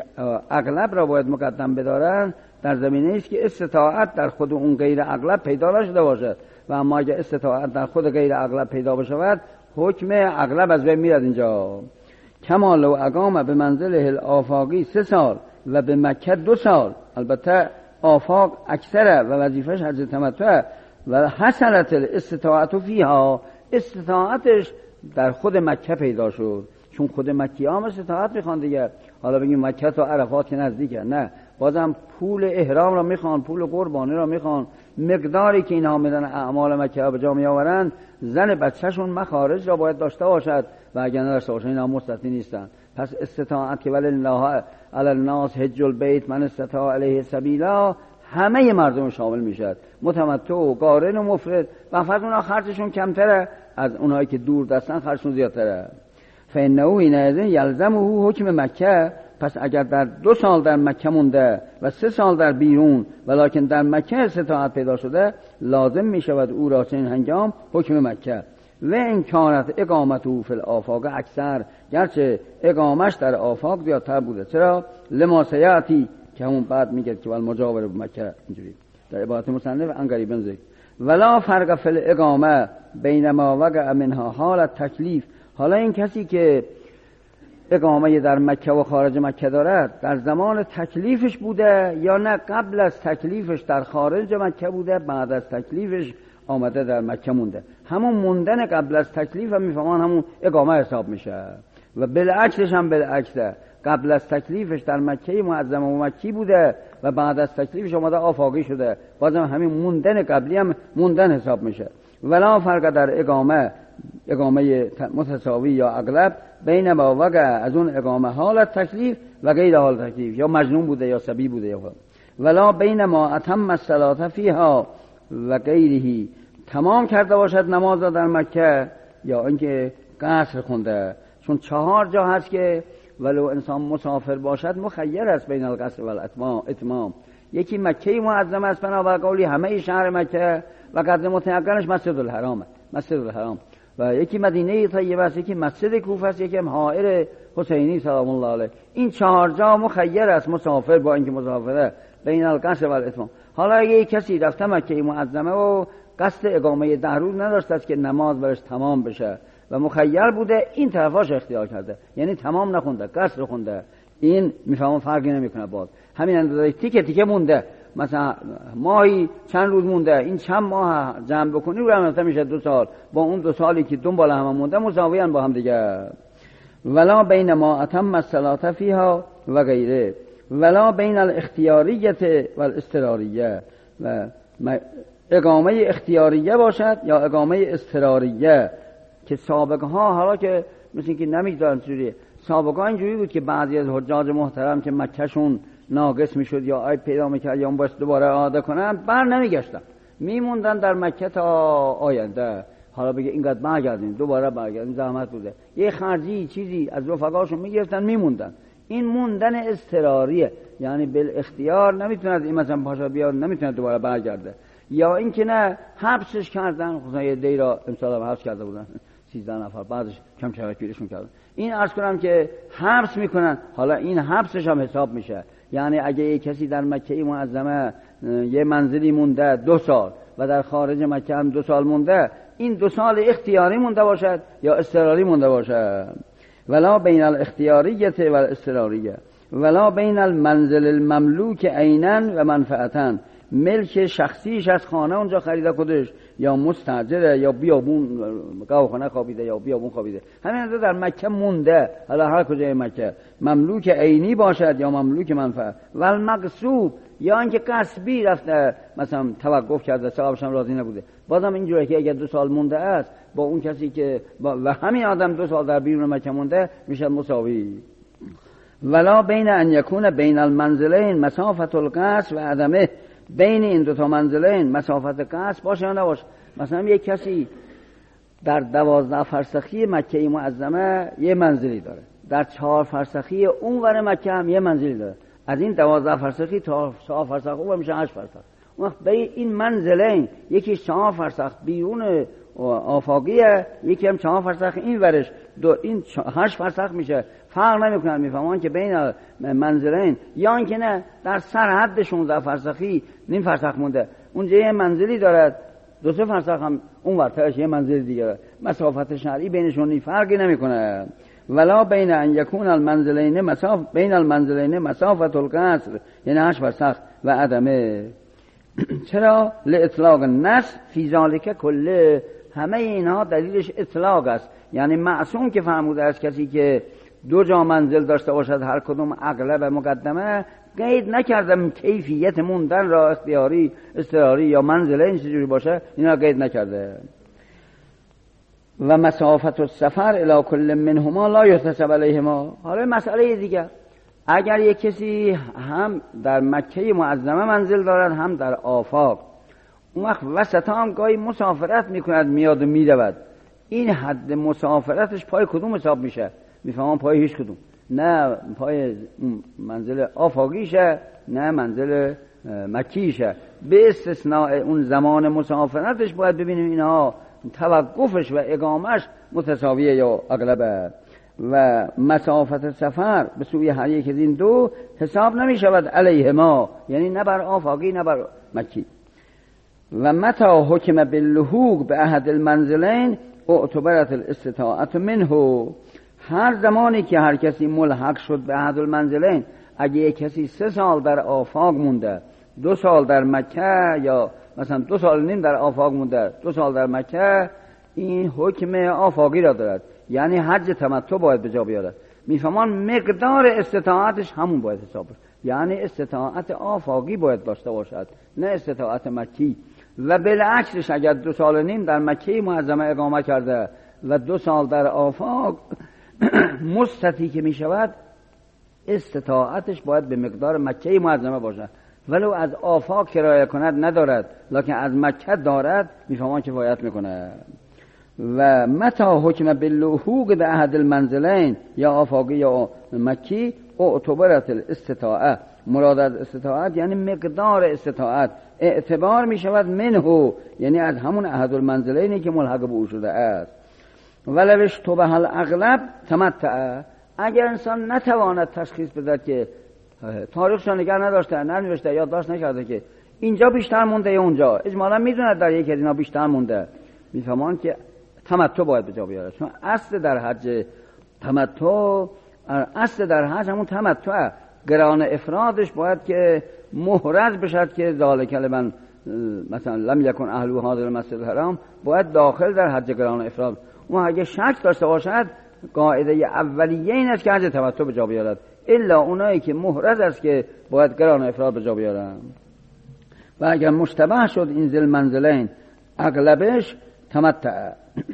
اغلب را باید مقدم بدارن در زمینه است که استطاعت در خود اون غیر اغلب پیدا نشده باشد، و اما اگر استطاعت در خود غیر اغلب پیدا بشود حکم اغلب از بین میرد. اینجا کما لو اقام به منزله الآفاقی 3 سال و به مکه 2 سال، البته آفاق اکثره و وظیفش حج تمتع، و حصلت الاستطاعت فیها، استطاعتش در خود مکه پیدا شد، چون خود مکی هم استطاعت میخوان دیگه. حالا بگیم مکه تا عرفات که نزدیکه، نه، بازم پول احرام را میخوان، پول قربانی را میخوان، مقداری که اینها میدن اعمال مکه به جا میآورن، زن بچه‌شون مخارج را باید داشته باشد و اگر نداشته باشن اینا مستثنی نیستن. پس استطاعت که ولله علی الناس حج البیت من استطاع الیه سبیلا همه مردم شامل میشد، متمتع و قارن و مفرد، و فقط اونها خرجشون کمتره از اونایی که دور دستن، خرجشون زیادتره. فانه حینئذ یلزمه حکم مکه، پس اگر در 2 سال در مکه مونده و 3 سال در بیرون ولکن در مکه استطاعت پیدا شده، لازم می شود او را چنین هنگام حکم مکه. و این کانت اقامته فی الآفاق اکثر، گرچه اقامش در آفاق زیادتر بوده. چرا؟ لما سیاتی که همون بعد میگه که ول مجاور به مکه، اینجوری در عبارت مصنف ان قریبا ذکر. ولا فرق فی الاقامه بین ما وقع منها حالت تکلیف. حالا این کسی که اقامه در مکه و خارج مکه دارد، در زمان تکلیفش بوده یا نه قبل از تکلیفش در خارج مکه بوده، بعد از تکلیفش آمده در مکه مونده، همون موندن قبل از تکلیف هم میفهمان همون اقامه حساب میشه. و بالعکسش هم بالعکسه، قبل از تکلیفش در مکه معظمه و مکی بوده و بعد از تکلیفش آمده آفاقی شده، بازم همین موندن قبلی هم موندن حساب میشه. ولا فرق در اقامه متساوی یا اغلب بین ما وقع از اون اقامه حالت تکلیف و غیر حالت تکلیف، یا مجنون بوده یا صبی بوده، یا ولا بین ما اتم الصلاه فیها و غیره، تمام کرده باشد نماز در مکه یا اینکه قصر خونده. چون 4 جا هست که ولو انسان مسافر باشد مخیر است بین القصر و الاتمام. یکی مکه معظمه است بنابر قولی همه شهر مکه و قدر متعینش مسجد الحرام، و یکی مدینه طیبه است، یکی مسجد کوفه است، یکی هم حائر حسینی سلام الله علیه. این 4 جا مخیر است مسافر با اینکه مسافره بین القصر و الاتمام. حالا اگه کسی رفته مکه معظمه و قصد اقامه 10 روز نداشته است که نماز برش تمام بشه و مخیر بوده، این طرفاش اختیار کرده، یعنی تمام نخونده، قصر خونده، این میفهمم فرقی نمیکنه. باز همین اندازه تیکه تیکه مونده، مثلا ماهی چند روز مونده، این چند ماه جمع بکنی رو هم میشه 2 سال، با اون 2 سالی که دنبال هم مونده مساویان با هم دیگه. ولا بین ما اتم الصلاه فیها و غیره، ولا بین الاختیاریه و الاضطراریه، و اقامه اختیاریه باشد یا اقامه اضطراریه، که سابقه ها حالا که مثل که نمیگذارن چجوریه، سابقه ها اینجوری بود که بعضی از حجاج محترم که مکهشون ناقص میشد یا عیب پیدا میکرد یا اون باید دوباره اعاده کنن، بر نمیگشتن، میموندن در مکه تا آینده. حالا بگه اینقدر برگردیم، دوباره برگردیم، زحمت بوده، یه خرجی چیزی از رفقاشون میگرفتن میموندن. این موندن اضطراریه، یعنی بالاختیار نمیتونه این مثلا پاشا بیاد، نمیتونه دوباره برگرده. یا اینکه نه حبسش کردن، خصوصا یه دی را امسال هم حبس کرده بودن 13 نفر، بعدش کم کمک بیرشون کردن. این عرض کنم که حبس میکنن، حالا این حبسش هم حساب میشه. یعنی اگه یک کسی در مکه معظمه یه منزلی مونده 2 سال و در خارج مکه هم 2 سال مونده، این 2 سال اختیاری مونده باشد یا اضطراری مونده باشد. ولا بین الاختیاریه و الاضطراریه ولا بین المنزل المملوک عینا و منفعتا، ملک شخصیش از خانه اونجا خریده خودش یا مستاجره یا بیابون گاوخانه خوابیده یا بیابون خوابیده، همین در مکه مونده، حالا هر کجای مکه، مملوک عینی باشد یا مملوک منفعه. و المغصوب یا اینکه غصبی رفته مثلا توقف کرده، صاحبش هم راضی نبوده، بازم اینجوریه که اگر 2 سال مونده است با اون کسی که و همین آدم 2 سال در بیرون مکه مونده میشه مساوی. ولا بین ان یکون بین المنزلین مسافت القصر و عدمه، بین این 2 تا منزلین مسافت قصر باشه یا نباشه. مثلا یک کسی در 12 فرسخی مکه معظمه یه منزلی داره، در 4 فرسخی اونور مکه هم یه منزلی داره، از این 12 فرسخی تا 4 فرسخ اون میشه 8 فرسخ. اون وقت به این منزلین یکی 4 فرسخ بیرون آفاقیه، یکی هم 4 فرسخ این ورش، این 8 فرسخ میشه، فرق نمیکنه. میفهمن که بین منزلین یا اینکه نه در سرحد 16 فرسخی نیم فرسخ مونده، اونجا یه منزلی داره، 2-3 فرسخ هم اون ورترش یه منزل دیگه، مسافت شرعی بینشون فرقی نمیکنه. ولا بین ان یکون المنزلین بین المنزلین مسافت القصر، یعنی 8 فرسخ و عدمه. چرا؟ لاطلاق النص فی ذلک کله، همه اینها دلیلش اطلاق است. یعنی معصوم که فرموده است کسی که 2 جا منزل داشته باشد هر کدوم اغلب مقدمه، قید نکردم کیفیت موندن را اختیاری، اضطراری یا منزله این چجوری باشه، اینا قید نکرده. و مسافت السفر الی کل منهما لا یحتسب علیهما. حالا مسئله دیگه، اگر یک کسی هم در مکه معظمه منزل دارد هم در آفاق، اون وقت وسط هم گاهی مسافرت میکند میاد و میرود، این حد مسافرتش پای کدوم حساب میشه؟ میفهمم پای هیچ کدوم، نه پای منزل آفاقیشه نه منزل مکیشه، به استثناء اون زمان مسافرتش باید ببینیم اینها توقفش و اقامش متساویه یا اغلبه. و مسافت سفر به سوی هر یک از این 2 حساب نمی شود علیهما، یعنی نه بر آفاقی نه بر مکی. و متا حکم باللحوق به احد المنزلین اعتبرت الاستطاعت منه، هر زمانی که هر کسی ملحق شد به احد المنزلین، اگه یک کسی 3 سال در آفاق مونده، 2 سال در مکه، یا مثلا 2 سال نیم در آفاق مونده 2 سال در مکه، این حکم آفاقی را دارد، یعنی حج تمتع باید به جا بیارد. میفهمان مقدار استطاعتش همون باید حساب بشه، یعنی استطاعت آفاقی باید داشته باشد نه استطاعت مکی. و بالعکسش اگر 2 سال نیم در مکه معظمه اقامه کرده و 2 سال در آفاق، مستطیع که می شود استطاعتش باید به مقدار مکه معظمه باشد، ولو از آفاق کرایه کند ندارد، لکن از مکه دارد، میفهمان کفایت میکنه. و متا حکم باللحوق به احد المنزلین یا آفاقی یا مکی اعتبرت الاستطاعه، مراد از استطاعت یعنی مقدار استطاعت اعتبار می شود منه، یعنی از همون احد المنزلینی که ملحق به او شده است. ولوش تو به حال اغلب تمتع، اگر انسان نتواند تشخیص بده که تاریخش نگه نداشته، ننوشته، یادداشت نکرده که اینجا بیشتر مونده یا اونجا، اجمالا میدونه در یک از اینا بیشتر مونده، میفهمان که تمتع باید به جا بیاره. چون اصل در حج تمتع، اصل در حج همون تمتع، قران افرادش باید که محرز بشد که ذالک لمن مثلا لم یکن اهل حاضر المسجد الحرام، باید داخل در حج قران افراد. اون اگه شک داشته باشد، قاعده اولیه این است که حج تمتع به جا بیارد، الا اونایی که محرز است که باید قران افراد به جا بیارن. و اگر مشتبه شد این ذل منزلین اغلبش تمتع.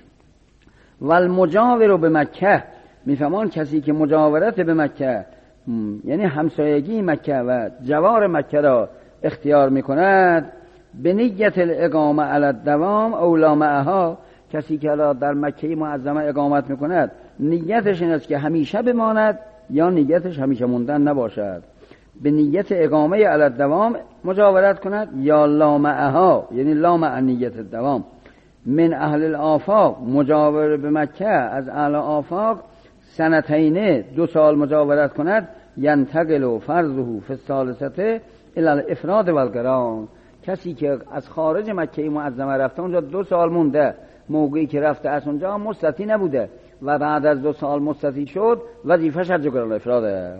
و المجاور به مکه، میفهمان کسی که مجاورت به مکه یعنی همسایگی مکه و جوار مکه را اختیار میکند، به نیت الاقامه علی الدوام اولا معها، کسی که در مکه معظمه اقامت میکند نیتش این است که همیشه بماند یا نیتش همیشه موندن نباشد. به نیت اقامه علی الدوام مجاورت کند یا لا معها یعنی لا مع نیت دوام من اهل الآفاق مجاور به مکه از اهل آفاق سنتین 2 سال مجاورت کند ینتقل فرضه فی الثالثه الی الافراد و القران. کسی که از خارج مکه معظمه رفته اونجا 2 سال مونده، موقعی که رفته از اونجا مستطیع نبوده و بعد از 2 سال مستطیع شد وظیفه‌اش حج قران افراده.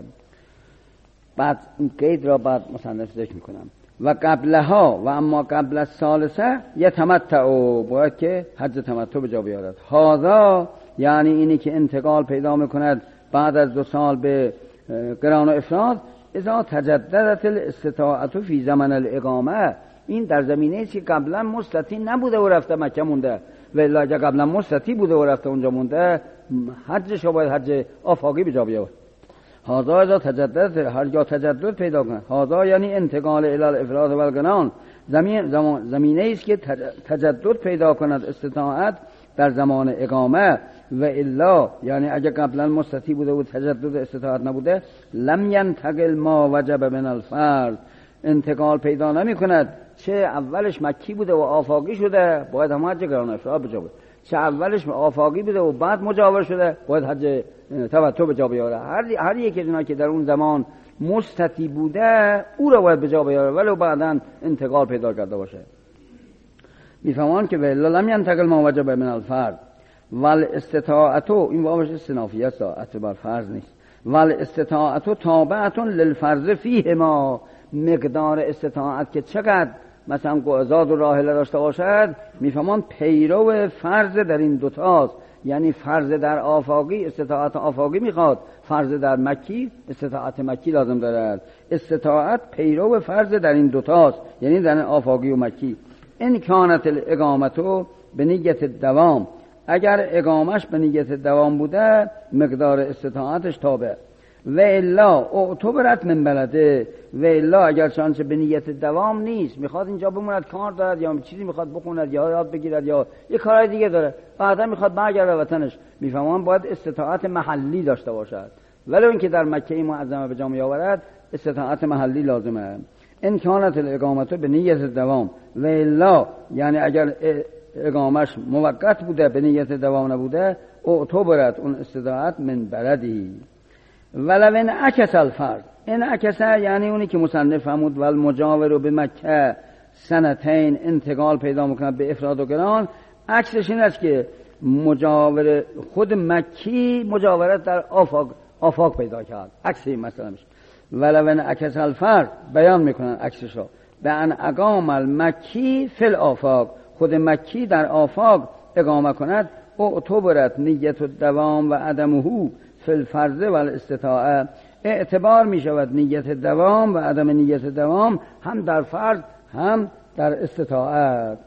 بعد این قید را بعد مصنف ذکر میکنم و قبلها و اما قبل از ثالثه یتمتع باید که حج تمتع به جا بیارد. هذا یعنی اینی که انتقال پیدا میکند بعد از 2 سال به قران و افراد اذا تجددت الاستطاعت فی زمن الاقامه. این در زمینه ای که قبلا مستطیع نبوده و رفته مکه مونده و الا اگه قبلا مستطیع بوده و رفته اونجا مونده حجش باید حج آفاقی به جا بیاره. هذا اذا تجددت هر جا تجدد پیدا کنه. هذا یعنی انتقال الی الافراد و القران زمینه ای است که تجدد پیدا کند استطاعت در زمان اقامه و الا یعنی اگه قبلا مستطیع بوده و تجدد استطاعت نبوده لم ینتقل ما وجب من الفرض انتقال پیدا نمی کند. چه اولش مکی بوده و آفاقی شده باید هم حج قران افراد به جا بیاره، چه اولش آفاقی بوده و بعد مجاور شده باید حج تمتع به جا بیاره. هر یک از اینا که در اون زمان مستطیع بوده او را باید به جا بیاره ولو بعداً انتقال پیدا کرده باشه. میفهمان که ولا لم ینتقل ما وجب من الفرض ول استطاعت این واوش استنافیه است اعتبار فرض نیست. ول استطاعت تابعه للفرض فیه ما مقدار استطاعت که چقدر مثلا زاد و راحله داشته باشد میفهمان پیرو فرض در این دوتاست. یعنی فرض در آفاقی استطاعت آفاقی میخواد، فرض در مکی استطاعت مکی لازم دارد. استطاعت پیرو فرض در این دوتاست یعنی در آفاقی و مکی. این کانت الاقامتو به نیت دوام اگر اقامش به نیت دوام بوده مقدار استطاعتش تابع و الا اعتبرت من بلده و الا اگر چنانچه به نیت دوام نیست میخواد اینجا بموند کار دارد یا چیزی میخواد بخوند یا یاد بگیرد یا یه کارهای دیگه داره بعدا میخواد برگرده وطنش میفهمان باید استطاعت محلی داشته باشد ولو اینکه در مکه معظمه به جا میآورد استطاعت محلی لازمه. ان کانت الاقامت به نیت دوام و الا یعنی اگر اقامش موقت بوده به نیت دوام نبوده اعتبرت اون استطاعت من بلدی ولو ان عکس الفرض. این عکس یعنی اونی که مصنف فرمود ول مجاور به مکه سنتین انتقال پیدا میکنه به افراد و قران. عکسش این است که مجاور خود مکی مجاورت در آفاق پیدا کرد. عکس این مثلا میشه ولو ان عکس الفرض بیان میکنن عکسش رو به ان اقام المکی فی الآفاق خود مکی در آفاق اقامه کند اعتبرت نیت الدوام و عدمه فی الفرض و الاستطاعه. اعتبار می شود نیت دوام و عدم نیت دوام هم در فرض هم در استطاعت.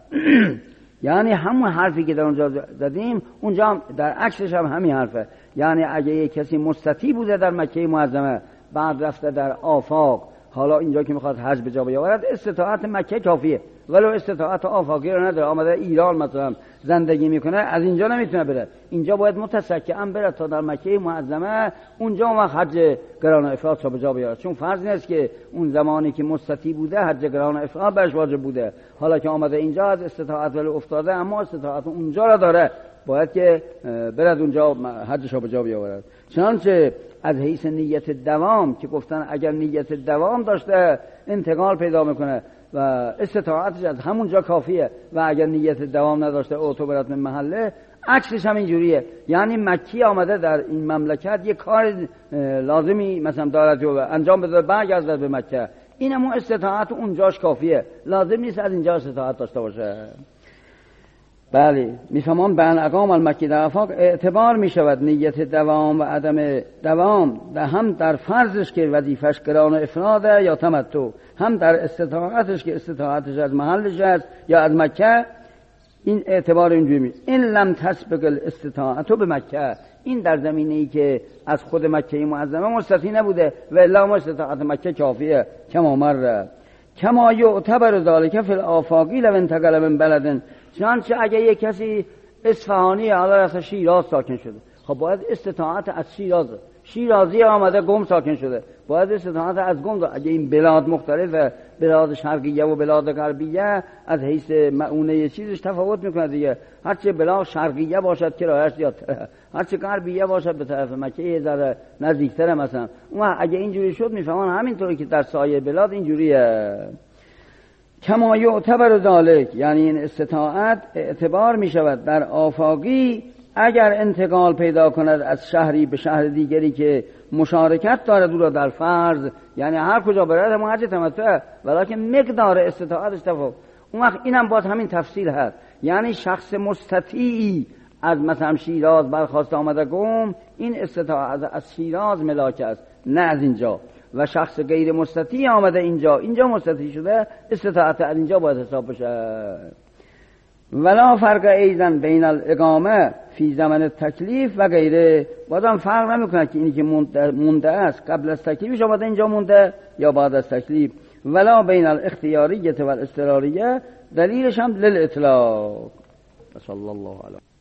یعنی همون حرفی که در اونجا زدیم اونجا در عکسش هم همین حرفه. یعنی اگه یک کسی مستطیع بوده در مکه معظمه بعد رفته در آفاق حالا اینجا که میخواد حج به جا بیاورد استطاعت مکه کافیه ولو استطاعت آفاقی رو نداره. آمده ایران مثلا زندگی میکنه از اینجا نمیتونه بره، اینجا باید متسکئا بره تا در مکه معظمه اونجا ما حج قران و افراد رو به جا بیاره. چون فرض نیست که اون زمانی که مستطیع بوده حج قران و افراد برش واجب بوده، حالا که آمده اینجا از استطاعت ولو افتاده اما استطاعت اونجا را داره باید که برد اونجا حجش رو به جا بیاورد. چنانچه از حیث نیت دوام که گفتن اگر نیت دوام داشته انتقال پیدا میکنه و استطاعتش از همونجا کافیه و اگر نیت دوام نداشته اعتبرت من محله عکسش هم اینجوریه. یعنی مکی آمده در این مملکت یه کار لازمی مثلا دارد و انجام بده برگرده به مکه، این همون استطاعت اونجاش کافیه، لازم نیست از اینجا استطاعت داشته باشه. بله میفهمم به ان اقام المکی در آفاق اعتبار می شود نیت دوام و عدم دوام هم در فرضش که وظیفش قران و افراده یا تمتع، هم در استطاعتش که استطاعتش از محلش است یا از مکه. این اعتبار اینجوری می این لم تسبق الاستطاعت به مکه، این در زمینه‌ای که از خود مکه معظمه مستطیع نبوده و الا استطاعت مکه کافیه. کما مر کما یعتبر ذلك فی الآفاقی لو انتقل من بلد. چنانچه اگه یک کسی اصفهانی حالا رفته شیراز ساکن شده خب باید استطاعت از شیرازی آمده گم ساکن شده، باید استطاعت از گم داره. اگه این بلاد مختلفه، بلاد شرقیه و بلاد غربیه، از حیث معونه چیزش تفاوت میکنه دیگه. هرچه بلاد شرقیه باشد کرایش زیادتره، هرچه غربیه باشد به طرف مکه یه ذره نزدیکتره مثلا. اون اگه اینجوری شد میفهمن همینطوری که در سایه بلاد اینجوریه. کما یعتبر ذالک، یعنی این استطاعت اعتبار می شود در آفاقی اگر انتقال پیدا کند از شهری به شهر دیگری که مشارکت دارد او را در فرض، یعنی هر کجا برد همون حج تمتع، ولیکن مقدار استطاعتش تفاوت. اون وقت اینم باز همین تفصیل هست، یعنی شخص مستطیعی از مثلا شیراز برخواست آمده گم، این استطاعت از شیراز ملاک است نه از اینجا، و شخص غیر مستطیع آمده اینجا مستطیع شده، استطاعت از اینجا باید حساب بشه. ولا فرق ایضا بین الاقامه فی زمن تکلیف و غیره، بازم فرق نمیکنه که اینی که مونده است قبل از تکلیفش آمده اینجا مونده یا بعد از تکلیف. ولا بین الاختیاریه و الاضطراریه، دلیلش هم للاطلاق. صلی الله علیه